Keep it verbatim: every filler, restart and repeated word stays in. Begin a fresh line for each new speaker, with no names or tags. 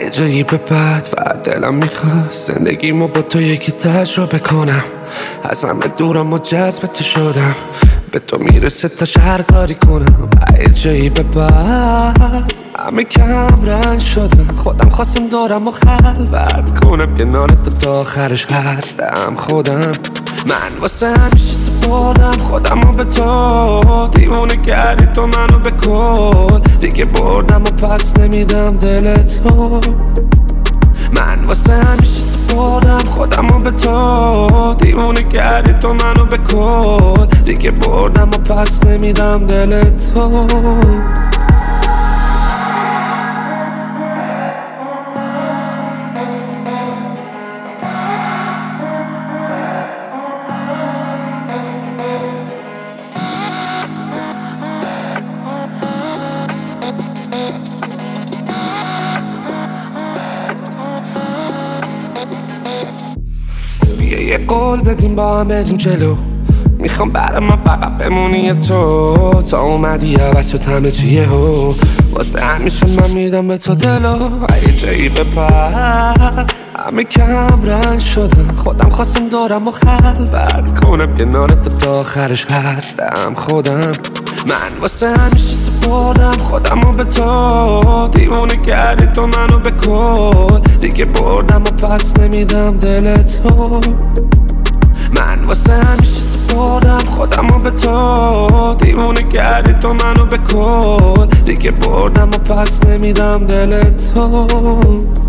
یه جایی به بعد فقط دلم میخواد زندگیمو با تو یکی تجربه کنم. از همه دورم و جذب تو شدم، به تو میرسه تا هر کاری کنم. یه جایی به بعد همه کم رنگ شدم، خودم خواستم دورم و خلوت کنم. کنار تو تا آخرش هستم خودم. من واسه همیشه سپردم خودم رو به تو، دیوونه کردی تو منو به کل. دیگه بردم و پس نمیدم دل تو. من واسه همیشه سپردم خودم رو به تو، دیوونه کردی تو منو به کل. دیگه بردم و پس نمیدم دل تو. بیا یه قول بدیم با هم بریم جلو، میخوام برای من فقط بمونی تو. تا اومدی عوض شد همه چیه هو، واسه همیشه من میدم به تو دلو. یه جایی به بعد همه کم رنگ شدم، خودم خواستم دورم و خلوت کنم. کنار تو تا آخرش هستم خودم. من واسه همیشه سپردم خودم رو به تو، دیوونه کردی تو منو به کل. دیگه بردم و پس نمیدم دل تو. من واسه همیشه سپردم خودم رو به تو، دیوونه کردی تو منو به کل. دیگه بردم و پس نمیدم دل تو.